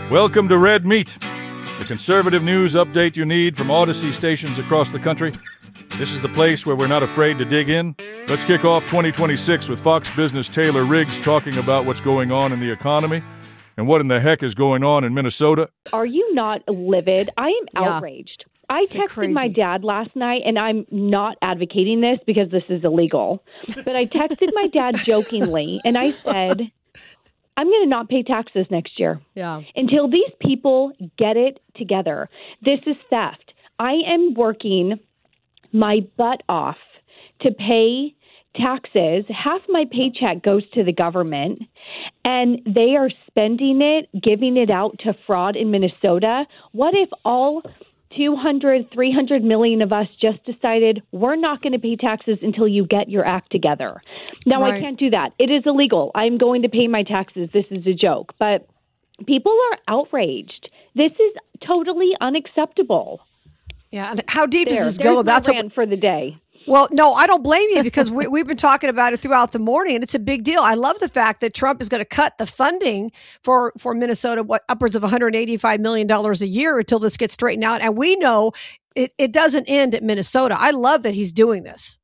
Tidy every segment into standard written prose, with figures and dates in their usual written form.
Welcome to Red Meat, the conservative news update you need from Odyssey stations across the country. This is the place where we're not afraid to dig in. Let's kick off 2026 with Fox Business Taylor Riggs talking about what's going on in the economy and what in the heck is going on in Minnesota. Are you not livid? I am outraged. I texted my dad last night, and I'm not advocating this because this is illegal, but I texted my dad jokingly, and I said, I'm going to not pay taxes next year until these people get it together. This is theft. I am working my butt off to pay taxes. Half my paycheck goes to the government, and they are spending it, giving it out to fraud in Minnesota. What if all 200, 300 million of us just decided we're not going to pay taxes until you get your act together? Now, I can't do that. It is illegal. I'm going to pay my taxes. This is a joke. But people are outraged. This is totally unacceptable. Yeah. And how deep does this go? That's my rant for the day. Well, no, I don't blame you because we've been talking about it throughout the morning, and it's a big deal. I love the fact that Trump is going to cut the funding for Minnesota, upwards of $185 million a year until this gets straightened out. And we know it doesn't end at Minnesota. I love that he's doing this.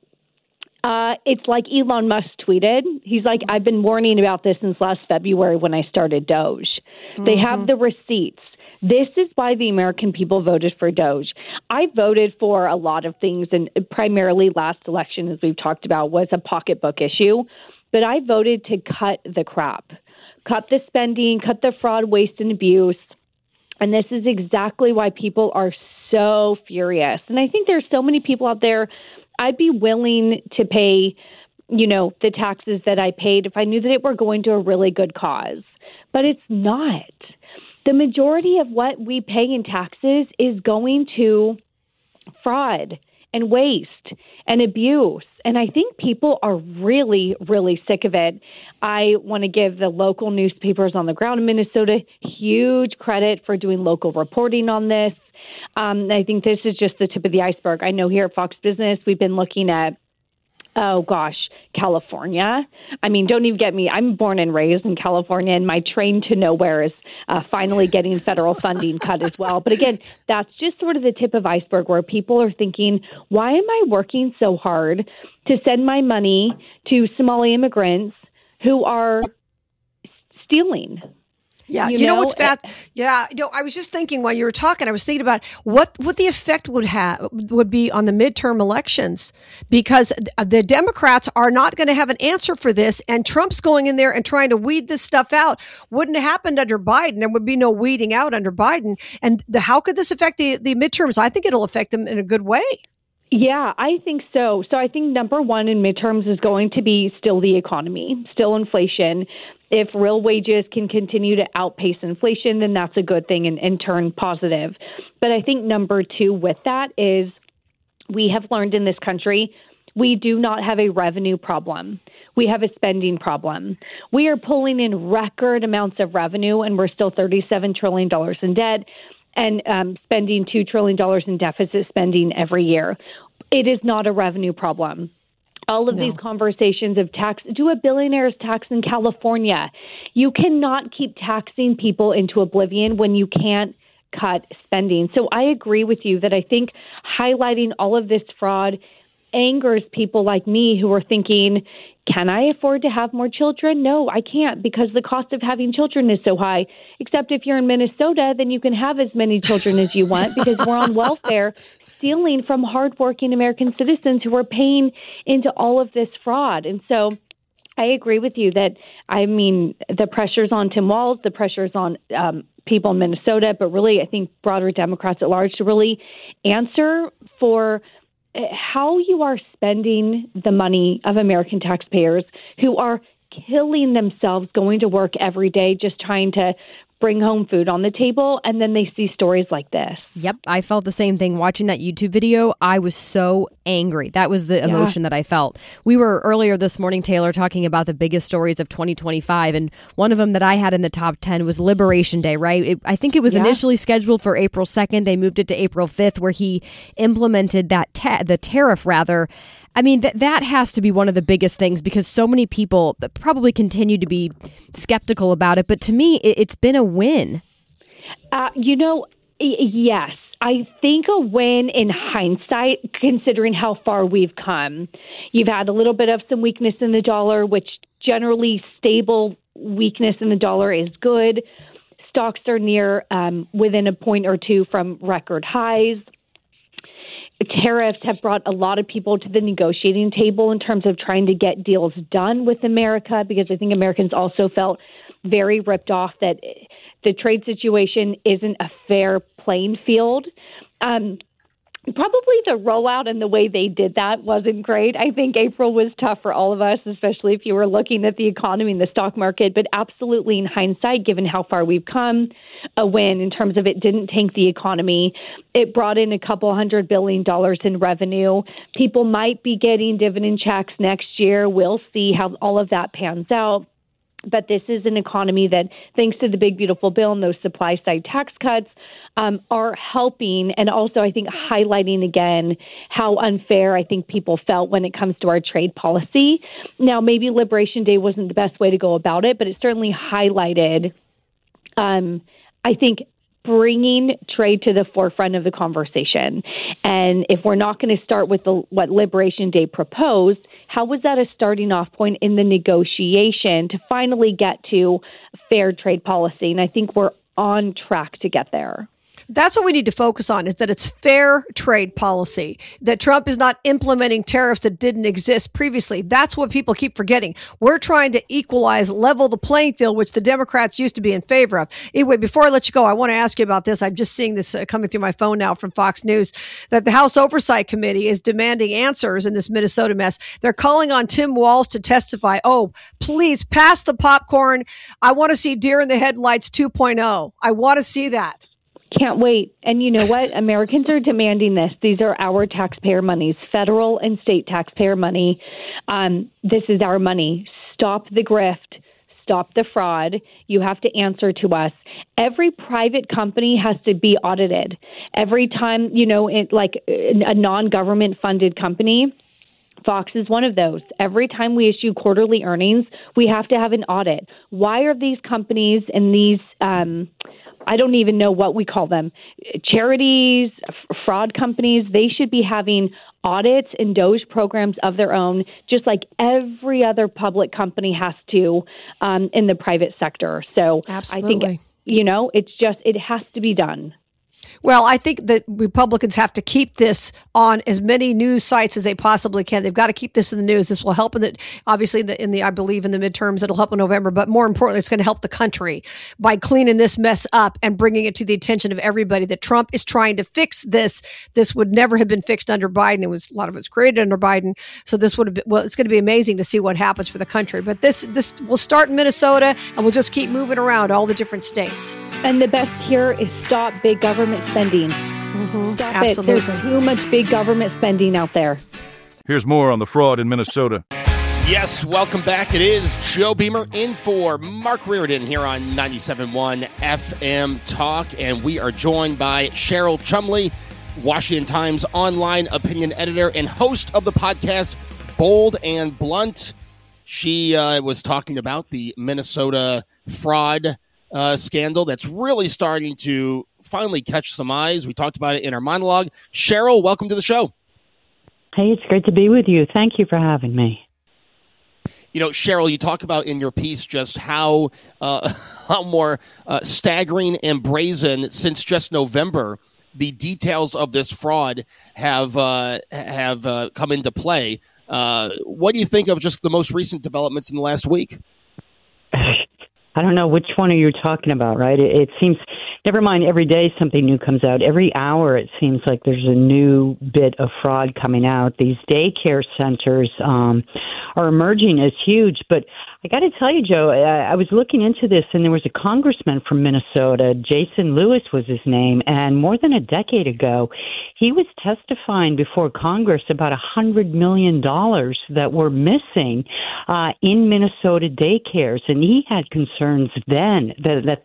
It's like Elon Musk tweeted. He's like, I've been warning about this since last February when I started Doge. They have the receipts. This is why the American people voted for Doge. I voted for a lot of things, and primarily last election, as we've talked about, was a pocketbook issue. But I voted to cut the crap, cut the spending, cut the fraud, waste, and abuse. And this is exactly why people are so furious. And I think there's so many people out there, I'd be willing to pay, the taxes that I paid if I knew that it were going to a really good cause. But it's not. The majority of what we pay in taxes is going to fraud and waste and abuse. And I think people are really, really sick of it. I want to give the local newspapers on the ground in Minnesota huge credit for doing local reporting on this. I think this is just the tip of the iceberg. I know here at Fox Business, we've been looking at California. I mean, don't even get me. I'm born and raised in California, and my train to nowhere is finally getting federal funding cut as well. But again, that's just sort of the tip of iceberg where people are thinking, why am I working so hard to send my money to Somali immigrants who are stealing? Yeah, you know what's fast? Yeah, I was just thinking while you were talking, I was thinking about what the effect would be on the midterm elections, because the Democrats are not going to have an answer for this, and Trump's going in there and trying to weed this stuff out. Wouldn't have happened under Biden. There would be no weeding out under Biden. And how could this affect the midterms? I think it'll affect them in a good way. Yeah, I think so. So I think number one in midterms is going to be still the economy, still inflation. If real wages can continue to outpace inflation, then that's a good thing and turn positive. But I think number two with that is we have learned in this country, we do not have a revenue problem. We have a spending problem. We are pulling in record amounts of revenue, and we're still $37 trillion in debt and spending $2 trillion in deficit spending every year. It is not a revenue problem. All of these conversations of tax, do a billionaire's tax in California. You cannot keep taxing people into oblivion when you can't cut spending. So I agree with you that I think highlighting all of this fraud angers people like me who are thinking, can I afford to have more children? No, I can't, because the cost of having children is so high. Except if you're in Minnesota, then you can have as many children as you want because we're on welfare, stealing from hardworking American citizens who are paying into all of this fraud. And so I agree with you that, the pressure's on Tim Walz, the pressure's on people in Minnesota, but really I think broader Democrats at large to really answer for how you are spending the money of American taxpayers who are killing themselves going to work every day just trying to bring home food on the table, and then they see stories like this. Yep, I felt the same thing. Watching that YouTube video, I was so angry. That was the emotion that I felt. We were earlier this morning, Taylor, talking about the biggest stories of 2025, and one of them that I had in the top 10 was Liberation Day, right? I think it was initially scheduled for April 2nd. They moved it to April 5th, where he implemented that the tariff, rather. I mean, that has to be one of the biggest things, because so many people probably continue to be skeptical about it. But to me, it's been a win. Yes. I think a win in hindsight, considering how far we've come. You've had a little bit of some weakness in the dollar, which generally stable weakness in the dollar is good. Stocks are near within a point or two from record highs. Tariffs have brought a lot of people to the negotiating table in terms of trying to get deals done with America, because I think Americans also felt very ripped off that the trade situation isn't a fair playing field. Probably the rollout and the way they did that wasn't great. I think April was tough for all of us, especially if you were looking at the economy and the stock market. But absolutely, in hindsight, given how far we've come, a win in terms of it didn't tank the economy. It brought in a couple $100 billion in revenue. People might be getting dividend checks next year. We'll see how all of that pans out. But this is an economy that, thanks to the big, beautiful bill and those supply side tax cuts, are helping, and also I think highlighting again how unfair I think people felt when it comes to our trade policy. Now, maybe Liberation Day wasn't the best way to go about it, but it certainly highlighted, I think, bringing trade to the forefront of the conversation. And if we're not going to start with what Liberation Day proposed, how was that a starting off point in the negotiation to finally get to fair trade policy? And I think we're on track to get there. That's what we need to focus on, is that it's fair trade policy, that Trump is not implementing tariffs that didn't exist previously. That's what people keep forgetting. We're trying to equalize, level the playing field, which the Democrats used to be in favor of. Anyway, before I let you go, I want to ask you about this. I'm just seeing this coming through my phone now from Fox News, that the House Oversight Committee is demanding answers in this Minnesota mess. They're calling on Tim Walz to testify. Oh, please pass the popcorn. I want to see Deer in the Headlights 2.0. I want to see that. Can't wait. And you know what? Americans are demanding this. These are our taxpayer monies, federal and state taxpayer money. This is our money. Stop the grift. Stop the fraud. You have to answer to us. Every private company has to be audited. Every time, like a non-government funded company, Fox is one of those. Every time we issue quarterly earnings, we have to have an audit. Why are these companies and these I don't even know what we call them, charities, fraud companies, they should be having audits and DOJ programs of their own, just like every other public company has to in the private sector. So absolutely. I think, it has to be done. Well, I think that Republicans have to keep this on as many news sites as they possibly can. They've got to keep this in the news. This will help obviously I believe in the midterms, it'll help in November, but more importantly, it's going to help the country by cleaning this mess up and bringing it to the attention of everybody that Trump is trying to fix this. This would never have been fixed under Biden. A lot of it's created under Biden. So this would have been, it's going to be amazing to see what happens for the country. But this will start in Minnesota, and we'll just keep moving around all the different states. And the best here is stop big government spending. Stop Absolutely. it. There's too much big government spending out there. Here's more on the fraud in Minnesota. Yes, welcome back. It is Joe Beamer in for Mark Reardon here on 97.1 FM Talk, and we are joined by Cheryl Chumley, Washington Times online opinion editor and host of the podcast Bold and Blunt. She was talking about the Minnesota fraud scandal that's really starting to finally catch some eyes. We talked about it in our monologue. Cheryl, welcome to the show. Hey, it's great to be with you. Thank you for having me. Cheryl, you talk about in your piece just how more staggering and brazen since just November the details of this fraud have come into play. What do you think of just the most recent developments in the last week? I don't know which one are you talking about, right? It seems, never mind, every day something new comes out. Every hour it seems like there's a new bit of fraud coming out. These daycare centers are emerging as huge. But I got to tell you, Joe, I was looking into this, and there was a congressman from Minnesota, Jason Lewis was his name, and more than a decade ago, he was testifying before Congress about $100 million that were missing in Minnesota daycares, and he had concerns then that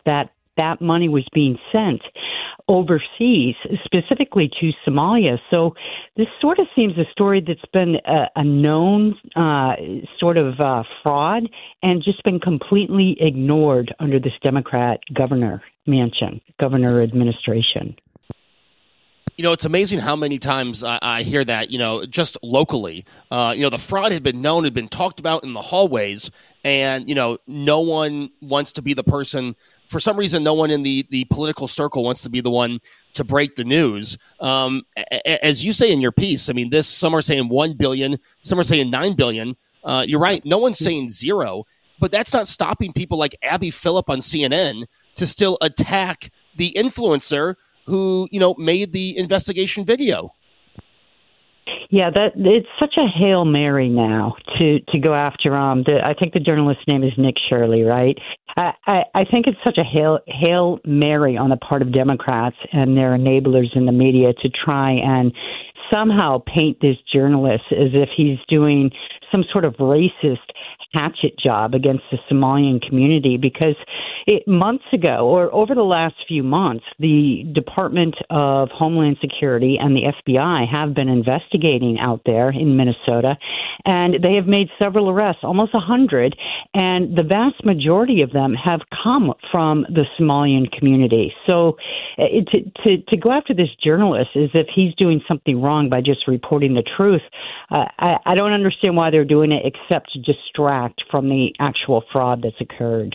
that money was being sent overseas, specifically to Somalia. So this sort of seems a story that's been a known sort of fraud and just been completely ignored under this Democrat governor administration. You know, it's amazing how many times I hear that, just locally. The fraud had been known, had been talked about in the hallways, and, no one wants to be the person. For some reason, no one in the political circle wants to be the one to break the news. As you say in your piece, I mean, some are saying 1 billion, some are saying 9 billion. You're right. No one's saying zero, but that's not stopping people like Abby Phillip on CNN to still attack the influencer who, made the investigation video. Yeah, it's such a Hail Mary now to go after I think the journalist's name is Nick Shirley, right? I think it's such a Hail Mary on the part of Democrats and their enablers in the media to try and somehow paint this journalist as if he's doing some sort of racist hatchet job against the Somalian community, because months ago, or over the last few months, the Department of Homeland Security and the FBI have been investigating out there in Minnesota, and they have made several arrests, almost 100, and the vast majority of them have come from the Somalian community. So to go after this journalist as if he's doing something wrong by just reporting the truth, I don't understand why they're doing it except to distract from the actual fraud that's occurred.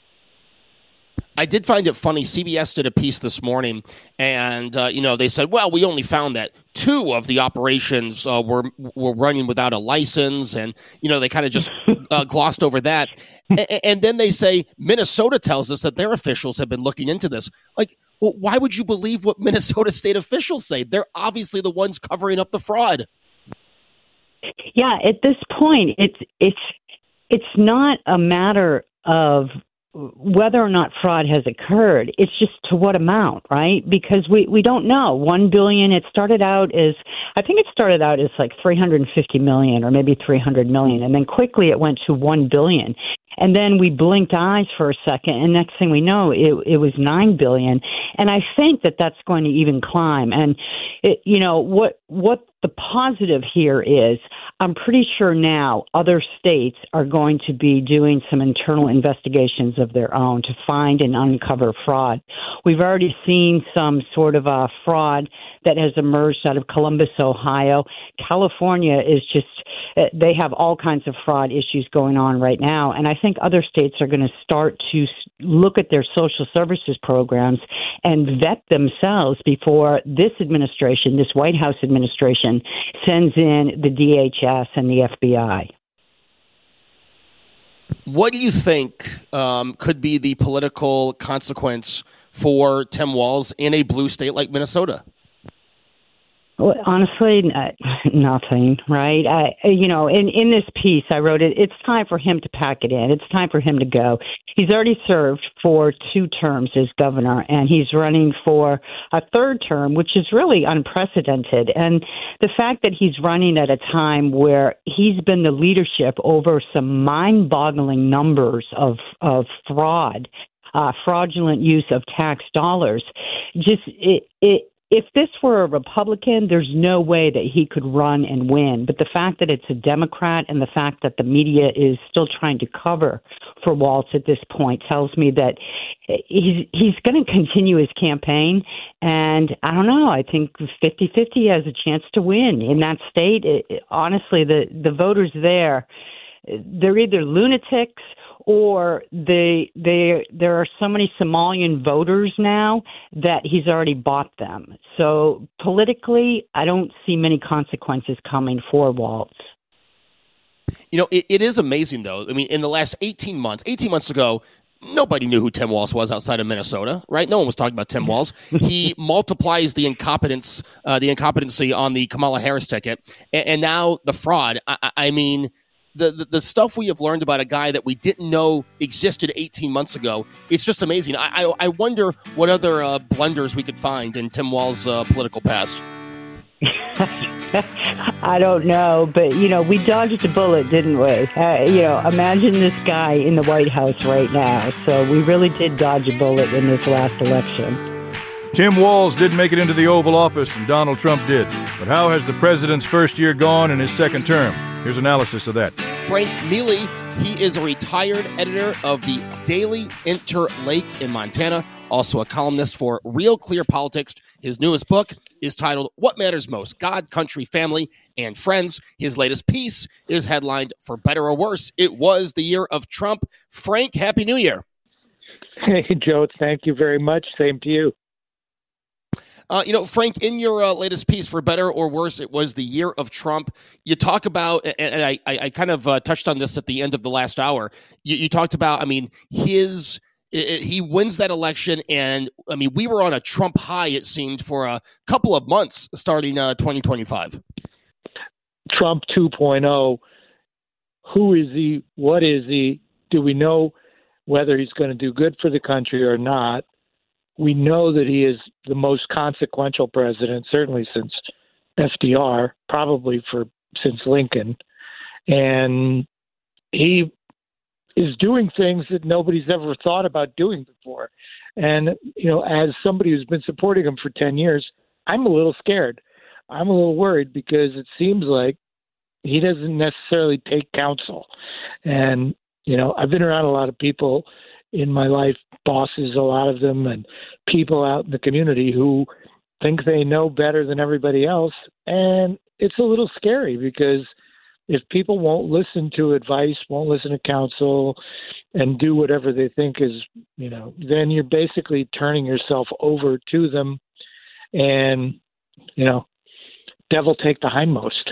I did find it funny. CBS did a piece this morning, and they said, well, we only found that 2 of the operations were running without a license, and they kind of just glossed over that. And then they say Minnesota tells us that their officials have been looking into this. Like, well, why would you believe what Minnesota state officials say? They're obviously the ones covering up the fraud. Yeah, at this point, it's not a matter of whether or not fraud has occurred. It's just to what amount, right? Because we don't know. 1 billion, I think it started out as like 350 million or maybe 300 million. And then quickly it went to 1 billion. And then we blinked eyes for a second, and next thing we know, it was 9 billion. And I think that that's going to even climb. And what the positive here is, I'm pretty sure now other states are going to be doing some internal investigations of their own to find and uncover fraud. We've already seen some sort of a fraud that has emerged out of Columbus, Ohio. California is they have all kinds of fraud issues going on right now. And I think other states are going to start to look at their social services programs and vet themselves before this administration, this White House administration, sends in the DHS and the FBI. What do you think could be the political consequence for Tim Walz in a blue state like Minnesota? Well, honestly, nothing, right? In this piece, I wrote it's time for him to pack it in. It's time for him to go. He's already served for 2 terms as governor, and he's running for a 3rd term, which is really unprecedented. And the fact that he's running at a time where he's been the leadership over some mind-boggling numbers of fraud, fraudulent use of tax dollars, if this were a Republican, there's no way that he could run and win. But the fact that it's a Democrat and the fact that the media is still trying to cover for Walz at this point tells me that he's going to continue his campaign. And I don't know, I think 50-50 has a chance to win in that state. Honestly, the voters there, they're either lunatics or there are so many Somalian voters now that he's already bought them. So politically, I don't see many consequences coming for Walz. It is amazing, though. I mean, in the last 18 months ago, nobody knew who Tim Walz was outside of Minnesota, right? No one was talking about Tim Walz. He multiplies the incompetency on the Kamala Harris ticket, and now the fraud. I mean, the stuff we have learned about a guy that we didn't know existed 18 months ago, it's just amazing. I wonder what other blunders we could find in Tim Walz's political past. I don't know, but, we dodged a bullet, didn't we? Imagine this guy in the White House right now. So we really did dodge a bullet in this last election. Tim Walz didn't make it into the Oval Office, and Donald Trump did. But how has the president's first year gone in his second term? Here's analysis of that. Frank Mealy, he is a retired editor of the Daily Interlake in Montana, also a columnist for Real Clear Politics. His newest book is titled What Matters Most? God, Country, Family, and Friends. His latest piece is headlined For Better or Worse, It Was the Year of Trump. Frank, Happy New Year. Hey, Joe, thank you very much. Same to you. Frank, in your latest piece, For Better or Worse, It Was the Year of Trump, you talk about, and I kind of touched on this at the end of the last hour, you talked about, he wins that election, and, we were on a Trump high, it seemed, for a couple of months starting 2025. Trump 2.0, who is he? What is he? Do we know whether he's going to do good for the country or not? We know that he is the most consequential president, certainly since FDR, probably since Lincoln. And he is doing things that nobody's ever thought about doing before. And, as somebody who's been supporting him for 10 years, I'm a little scared. I'm a little worried because it seems like he doesn't necessarily take counsel. And, I've been around a lot of people in my life, bosses, a lot of them, and people out in the community who think they know better than everybody else. And it's a little scary because if people won't listen to advice, won't listen to counsel, and do whatever they think is, then you're basically turning yourself over to them and, devil take the hindmost.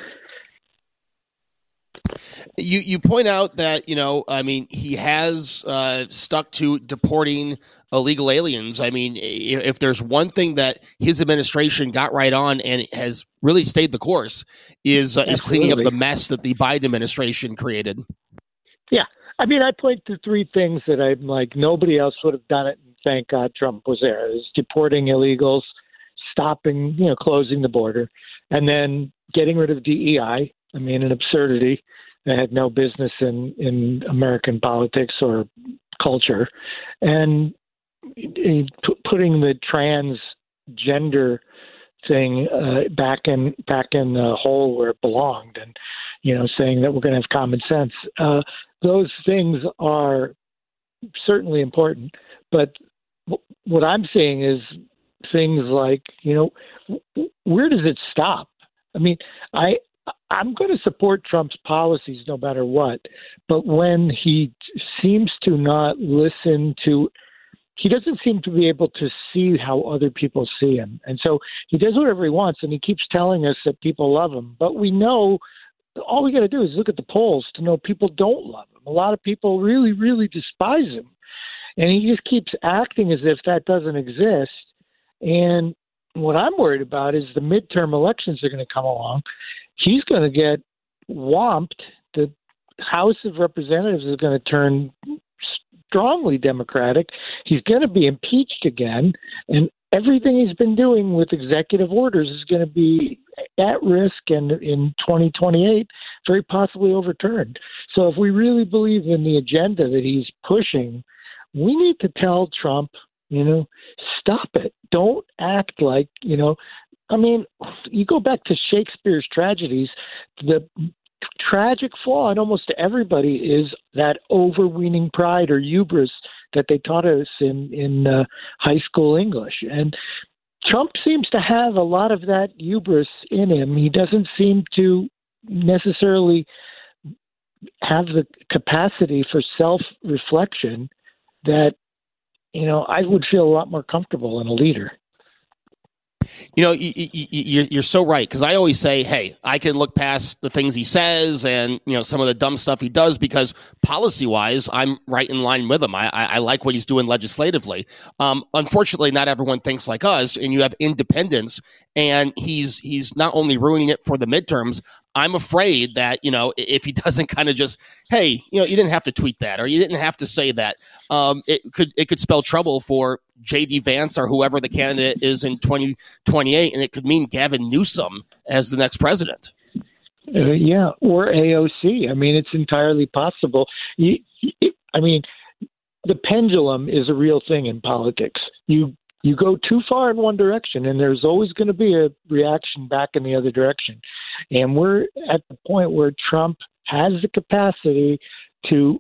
You point out that, he has stuck to deporting illegal aliens. If there's one thing that his administration got right on and has really stayed the course is cleaning up the mess that the Biden administration created. Yeah. I point to three things that I'm like, nobody else would have done it. And thank God Trump was there. It was deporting illegals, stopping, closing the border, and then getting rid of DEI. An absurdity that had no business in American politics or culture, and putting the transgender thing back in the hole where it belonged, and saying that we're going to have common sense. Those things are certainly important, but what I'm seeing is things like where does it stop? I'm going to support Trump's policies no matter what, but when he seems to not listen to, he doesn't seem to be able to see how other people see him. And so he does whatever he wants, and he keeps telling us that people love him. But we know, all we got to do is look at the polls to know people don't love him. A lot of people really, really despise him. And he just keeps acting as if that doesn't exist. And what I'm worried about is the midterm elections are going to come along. He's going to get whomped. The House of Representatives is going to turn strongly Democratic. He's going to be impeached again. And everything he's been doing with executive orders is going to be at risk and in 2028, very possibly overturned. So if we really believe in the agenda that he's pushing, we need to tell Trump, stop it. Don't act like, you go back to Shakespeare's tragedies, the tragic flaw in almost everybody is that overweening pride or hubris that they taught us in high school English. And Trump seems to have a lot of that hubris in him. He doesn't seem to necessarily have the capacity for self-reflection that, I would feel a lot more comfortable in a leader. You're so right, because I always say, hey, I can look past the things he says and, some of the dumb stuff he does because policy-wise, I'm right in line with him. I like what he's doing legislatively. Unfortunately, not everyone thinks like us, and you have independents, and he's not only ruining it for the midterms, I'm afraid that, if he doesn't kind of just, hey, you didn't have to tweet that, or you didn't have to say that, it could spell trouble for J.D. Vance or whoever the candidate is in 2028, and it could mean Gavin Newsom as the next president. Yeah, or AOC. I mean, it's entirely possible. I mean, the pendulum is a real thing in politics. You go too far in one direction, and there's always going to be a reaction back in the other direction. And we're at the point where Trump has the capacity to,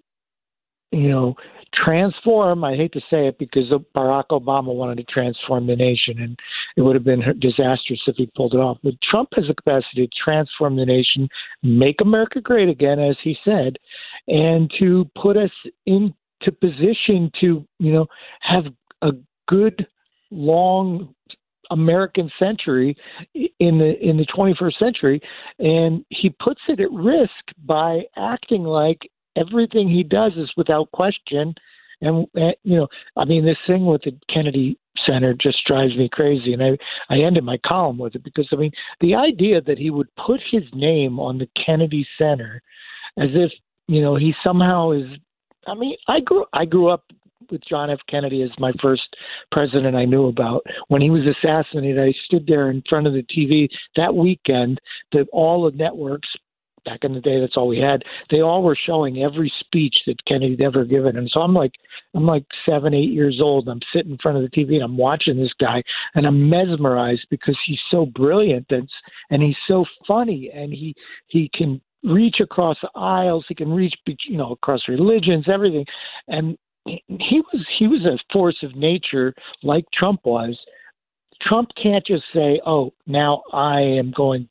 transform. I hate to say it because Barack Obama wanted to transform the nation, and it would have been disastrous if he pulled it off. But Trump has the capacity to transform the nation, make America great again, as he said, and to put us into position to, have a good, long American century in the 21st century. And he puts it at risk by acting like everything he does is without question. And, this thing with the Kennedy Center just drives me crazy. And I ended my column with it because, the idea that he would put his name on the Kennedy Center as if, he somehow is, I grew up with John F. Kennedy as my first president I knew about. When he was assassinated, I stood there in front of the TV that weekend that all the networks, back in the day, that's all we had, they all were showing every speech that Kennedy had ever given. And so I'm like 7, 8 years old. I'm sitting in front of the TV and I'm watching this guy and I'm mesmerized because he's so brilliant and he's so funny, and he can reach across aisles. He can reach, across religions, everything. And he was a force of nature like Trump was. Trump can't just say, oh, now I'm going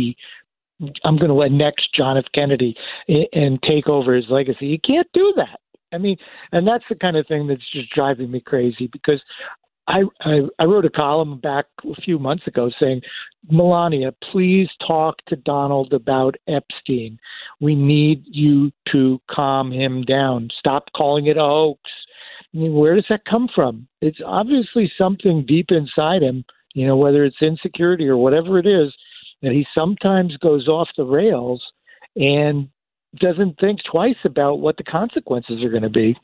to let next John F. Kennedy and take over his legacy. You can't do that. And that's the kind of thing that's just driving me crazy, because I wrote a column back a few months ago saying, Melania, please talk to Donald about Epstein. We need you to calm him down. Stop calling it a hoax. Where does that come from? It's obviously something deep inside him, whether it's insecurity or whatever it is, that he sometimes goes off the rails and doesn't think twice about what the consequences are going to be.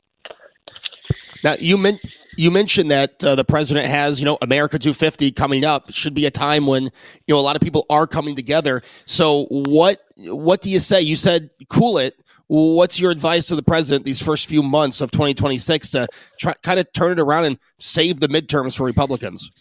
Now, you mentioned that the president has, America 250 coming up. It should be a time when, a lot of people are coming together. So what do you say? You said cool it. What's your advice to the president these first few months of 2026 to try kind of turn it around and save the midterms for Republicans?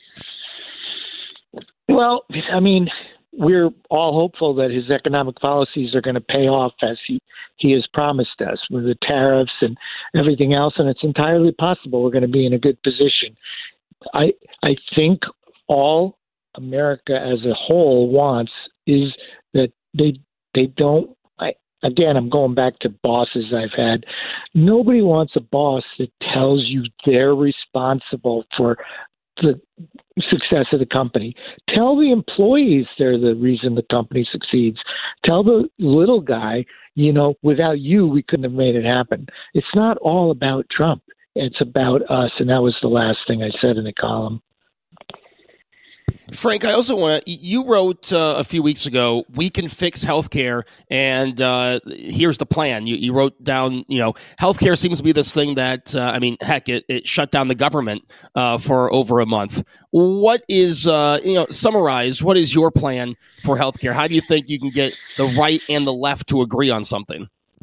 Well, we're all hopeful that his economic policies are going to pay off as he has promised us with the tariffs and everything else, and it's entirely possible we're going to be in a good position. I think all America as a whole wants is that they don't. Again, I'm going back to bosses I've had. Nobody wants a boss that tells you they're responsible for the success of the company. Tell the employees they're the reason the company succeeds. Tell the little guy, without you, we couldn't have made it happen. It's not all about Trump. It's about us. And that was the last thing I said in the column. Frank, I also want to, you wrote a few weeks ago, we can fix healthcare, and here's the plan. You wrote down, healthcare seems to be this thing that, heck, it shut down the government for over a month. What is, summarize, what is your plan for healthcare? How do you think you can get the right and the left to agree on something?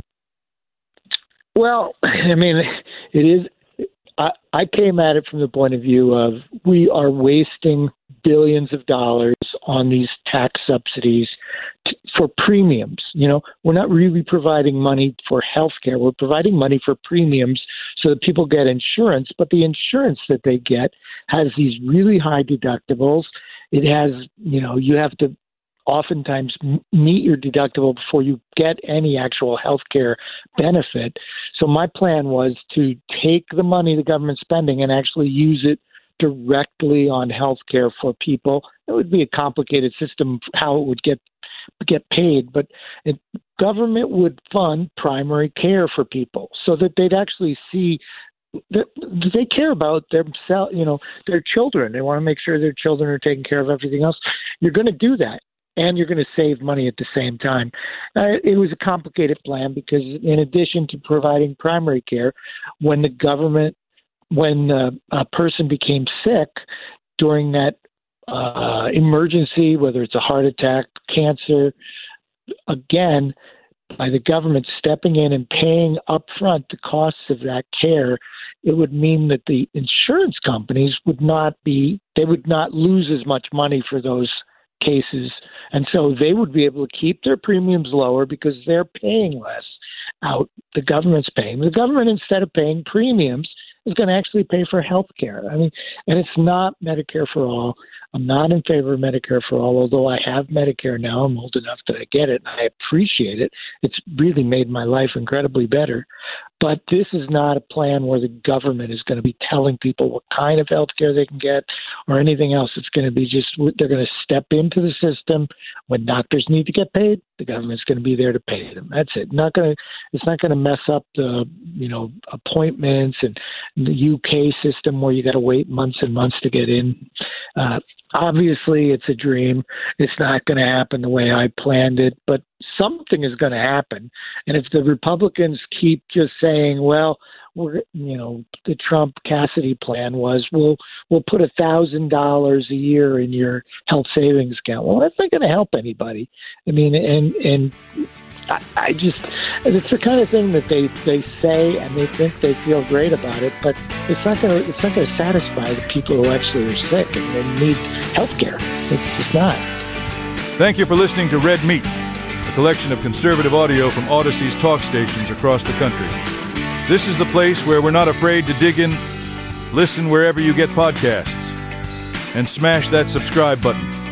Well, it is, I came at it from the point of view of we are wasting billions of dollars on these tax subsidies for premiums. We're not really providing money for health care. We're providing money for premiums so that people get insurance, but the insurance that they get has these really high deductibles. It has, you have to oftentimes meet your deductible before you get any actual health care benefit. So my plan was to take the money the government's spending and actually use it directly on health care for people. It would be a complicated system how it would get paid, but government would fund primary care for people so that they'd actually see that they care about themselves, their children. They want to make sure their children are taken care of, everything else. You're going to do that. and you're going to save money at the same time. It was a complicated plan because in addition to providing primary care, when a person became sick during that emergency, whether it's a heart attack, cancer, again, by the government stepping in and paying upfront the costs of that care, it would mean that the insurance companies would not lose as much money for those cases. And so they would be able to keep their premiums lower because they're paying less out. The government's paying. The government, instead of paying premiums, is going to actually pay for health care. I mean, and it's not Medicare for all. I'm not in favor of Medicare for all, although I have Medicare now. I'm old enough that I get it, and I appreciate it. It's really made my life incredibly better. But this is not a plan where the government is going to be telling people what kind of health care they can get or anything else. It's going to be just they're going to step into the system. When doctors need to get paid, the government's going to be there to pay them. That's it. It's not going to mess up the appointments and the UK system where you got to wait months and months to get in. Obviously, it's a dream. It's not going to happen the way I planned it, but something is going to happen. And if the Republicans keep just saying, well, the Trump Cassidy plan was we'll put $1,000 a year in your health savings account. Well, that's not going to help anybody. I mean, and I just, it's the kind of thing that they say and they think they feel great about it, but it's not going to satisfy the people who actually are sick and need health care. It's just not. Thank you for listening to Red Meat, a collection of conservative audio from Odyssey's talk stations across the country. This is the place where we're not afraid to dig in. Listen wherever you get podcasts and smash that subscribe button.